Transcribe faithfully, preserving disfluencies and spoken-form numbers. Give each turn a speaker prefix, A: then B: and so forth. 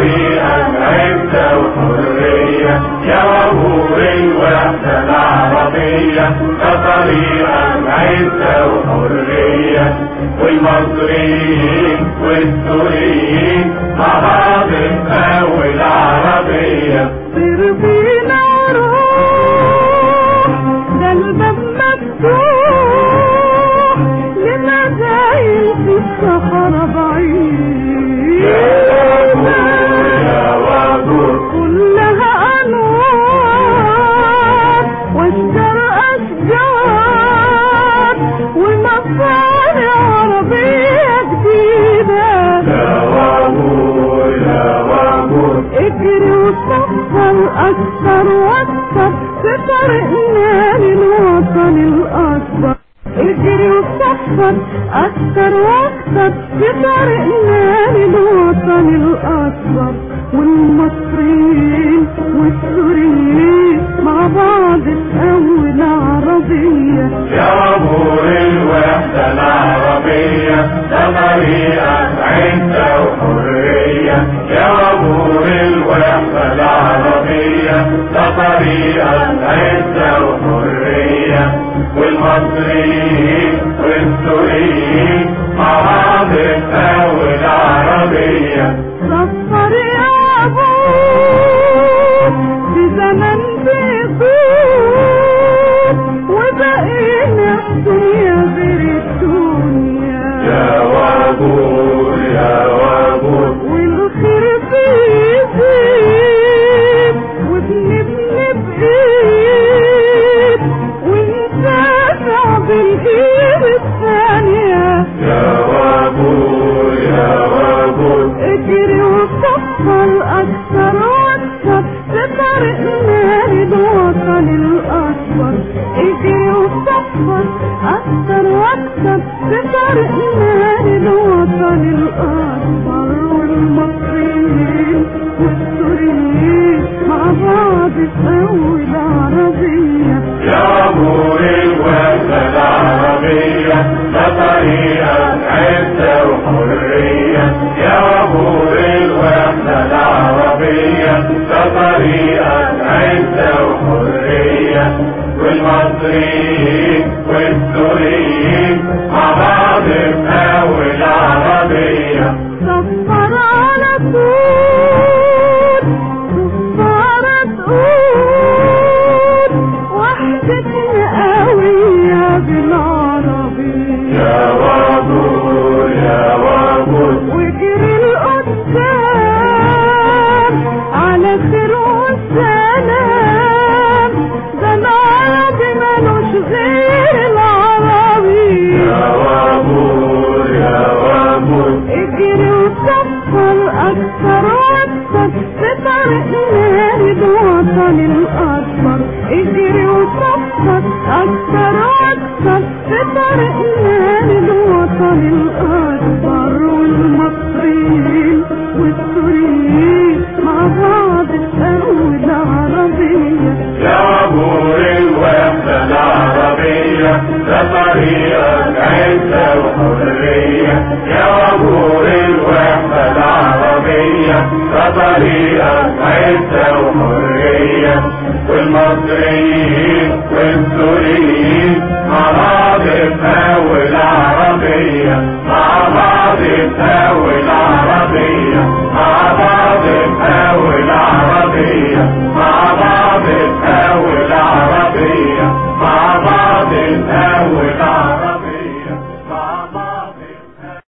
A: طريقك عزة وحرية يا وابور الوحدة العربية، ده طريقك عزة وحرية، والمصريين والسوريين مع بعض نقوي العربية.
B: طير بينا روح ده الباب مفتوح لمزايل في الصحراء بعيد،
A: يا وابور
B: كلها أنوار واشجار أشجار ومصانع عربية جديدة.
A: يا وابور يا وابور
B: اجري وصفر أكثر وأكثر في طريقنا للوطن الأكبر، اجري وصفر أكثر وأكثر في طريقنا للوطن الأكبر، والمصريين والسوريين مع بعض تقوي العربية.
A: يا وابور الوحدة العربية، ده طريقك عزة وحرية يا وابور الوحدة العربية، ده طريقك عزة وحرية، والمصريين والسوريين مع بعض تقوي العربية.
B: صفر يا أبوك في زمن بيطول وبقينا الدنيا غير الدنيا.
A: يا وابور يا وابور
B: والخير بيزيد وبنبني بإيد ونسافع بالإيد الثانية.
A: يا وابور يا وابور
B: اجري وصفر أكثر وأكثر في طريقنا للوطن الأكبر، اجري وصفر أكثر وأكثر في طريقنا للوطن الأكبر، والمصريين والسوريين مع بعض تقوي العربية.
A: يا وابور الوحدة العربية، ده طريقك عزة وحرية يا وابور الوحدة العربية، ده طريقك عزة وحرية، والمصريين والسوريين مع بعض تقوي العربية.
B: صفر على طول صفارة تقول وحدتنا قوية بالعربية.
A: يا وابور يا وابور
B: واجري القدام على خير والسلام، ده العربي ملوش غير العربي.
A: يا وابور يا وابور
B: اجري وصفر أكثر وأكثر في طريقنا للوطن الأكبر، اجري وصفر أكثر وأكثر في طريقنا للوطن الأكبر، والمصريين والسوريين مع بعض تقوي العربية.
A: يا وابور الوحدة العربية، ده طريقك عزة وحرية يا وابور الوحدة العربية، ده طريقك عزة وحرية، والمصريين والسوريين مع بعض تقوي العربية، مع بعض تقوي العربية، مع بعض تقوي العربية، مع بعض تقوي العربية، مع بعض تقوي العربية.